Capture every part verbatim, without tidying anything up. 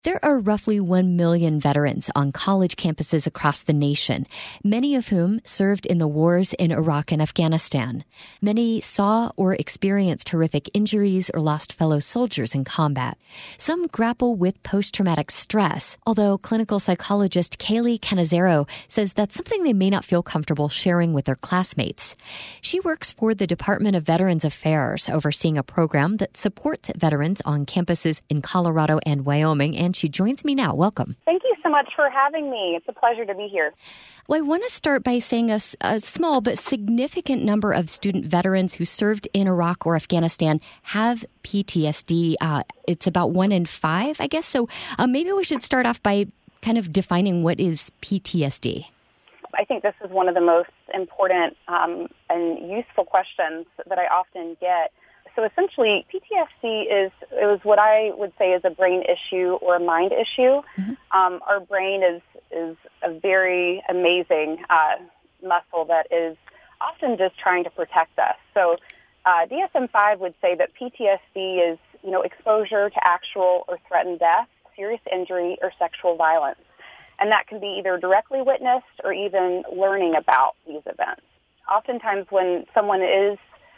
There are roughly one million veterans on college campuses across the nation, many of whom served in the wars in Iraq and Afghanistan. Many saw or experienced horrific injuries or lost fellow soldiers in combat. Some grapple with post-traumatic stress, although clinical psychologist Kaylee Canizero says that's something they may not feel comfortable sharing with their classmates. She works for the Department of Veterans Affairs, overseeing a program that supports veterans on campuses in Colorado and Wyoming, and she joins me now. Welcome. Thank you so much for having me. It's a pleasure to be here. Well, I want to start by saying a, a small but significant number of student veterans who served in Iraq or Afghanistan have P T S D. Uh, it's about one in five, I guess. So uh, maybe we should start off by kind of defining what is P T S D. I think this is one of the most important um, and useful questions that I often get. So essentially, P T S D is it was what I would say is a brain issue or a mind issue. Mm-hmm. Um, our brain is is a very amazing uh, muscle that is often just trying to protect us. So uh, D S M five would say that P T S D is you know exposure to actual or threatened death, serious injury, or sexual violence, and that can be either directly witnessed or even learning about these events. Oftentimes, when someone is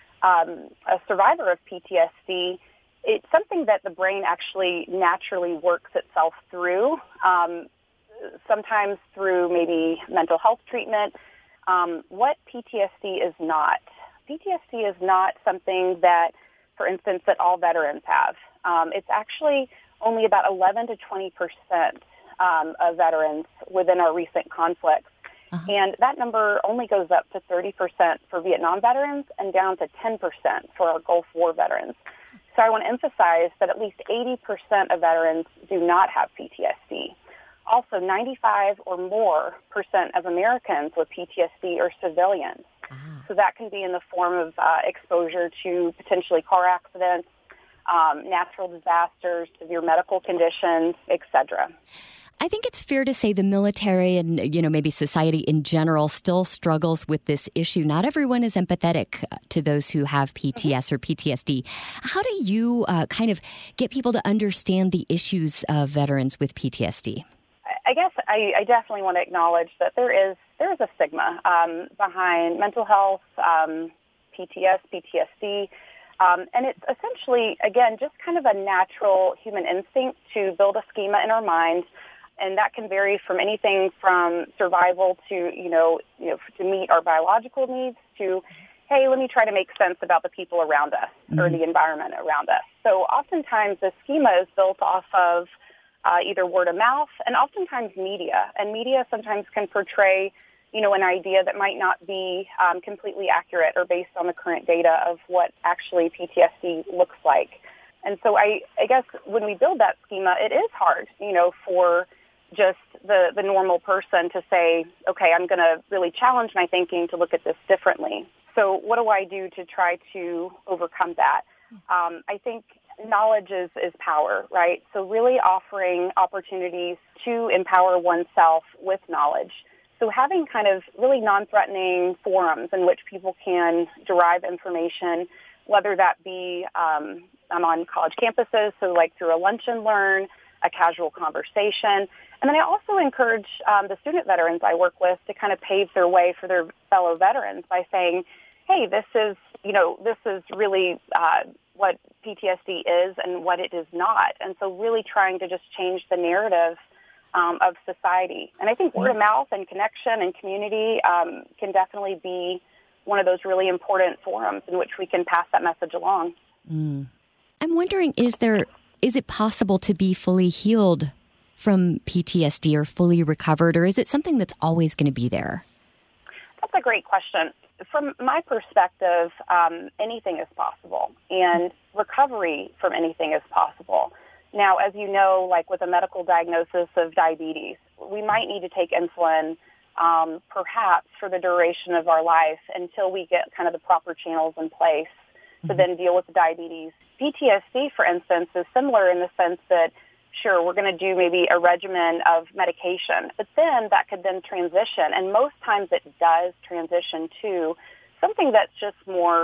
Um, a survivor of P T S D, it's something that the brain actually naturally works itself through, um, sometimes through maybe mental health treatment. Um, what P T S D is not. P T S D is not something that, for instance, that all veterans have. Um, it's actually only about eleven to twenty percent um, of veterans within our recent conflicts. Uh-huh. And that number only goes up to thirty percent for Vietnam veterans and down to ten percent for our Gulf War veterans. So I want to emphasize that at least eighty percent of veterans do not have P T S D. Also, ninety-five or more percent of Americans with P T S D are civilians. Uh-huh. So that can be in the form of uh, exposure to potentially car accidents, um, natural disasters, severe medical conditions, et cetera. I think it's fair to say the military and, you know, maybe society in general still struggles with this issue. Not everyone is empathetic to those who have P T S or P T S D. How do you uh, kind of get people to understand the issues of veterans with P T S D? I guess I, I definitely want to acknowledge that there is there is a stigma um, behind mental health, um, P T S, P T S D. Um, and it's essentially, again, just kind of a natural human instinct to build a schema in our mind. And that can vary from anything from survival to, you know, you know, to meet our biological needs to, hey, let me try to make sense about the people around us mm-hmm. or the environment around us. So oftentimes the schema is built off of uh, either word of mouth and oftentimes media. And media sometimes can portray, you know, an idea that might not be um, completely accurate or based on the current data of what actually P T S D looks like. And so I, I guess when we build that schema, it is hard, you know, for just the, the normal person to say, okay, I'm going to really challenge my thinking to look at this differently. So what do I do to try to overcome that? Um, I think knowledge is, is power, right? So really offering opportunities to empower oneself with knowledge. So having kind of really non-threatening forums in which people can derive information, whether that be um, I'm on college campuses, so like through a lunch and learn, a casual conversation. And then I also encourage um, the student veterans I work with to kind of pave their way for their fellow veterans by saying, hey, this is, you know, this is really uh, what P T S D is and what it is not. And so really trying to just change the narrative um, of society. And I think word of mouth and connection and community um, can definitely be one of those really important forums in which we can pass that message along. Mm. I'm wondering, is there, is it possible to be fully healed from P T S D or fully recovered, or is it something that's always going to be there? That's a great question. From my perspective, um, anything is possible, and recovery from anything is possible. Now, as you know, like with a medical diagnosis of diabetes, we might need to take insulin um, perhaps for the duration of our life until we get kind of the proper channels in place to mm-hmm. then deal with the diabetes. P T S D, for instance, is similar in the sense that, sure, we're going to do maybe a regimen of medication, but then that could then transition, and most times it does transition to something that's just more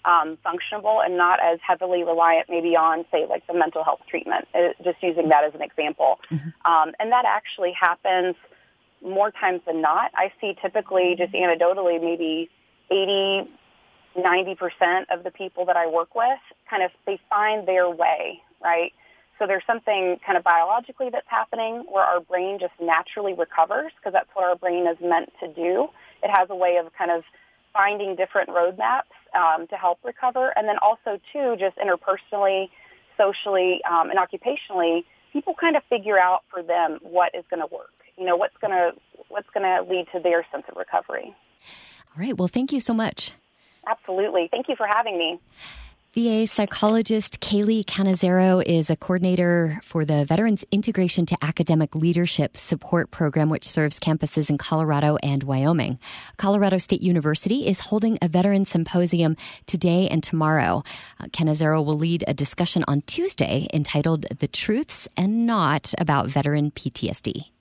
um, functional and not as heavily reliant maybe on, say, like the mental health treatment, uh, just using that as an example. Mm-hmm. Um, and that actually happens more times than not. I see typically, just anecdotally, maybe eighty, ninety percent of the people that I work with kind of, they find their way, right? So there's something kind of biologically that's happening where our brain just naturally recovers, because that's what our brain is meant to do. It has a way of kind of finding different roadmaps um, to help recover. And then also, too, just interpersonally, socially, um, and occupationally, people kind of figure out for them what is going to work. You know, what's going to what's going to lead to their sense of recovery. All right. Well, thank you so much. Absolutely. Thank you for having me. V A psychologist Kaylee Cannizzaro is a coordinator for the Veterans Integration to Academic Leadership Support Program, which serves campuses in Colorado and Wyoming. Colorado State University is holding a veteran symposium today and tomorrow. Uh, Cannizzaro will lead a discussion on Tuesday entitled The Truths and Not About Veteran P T S D.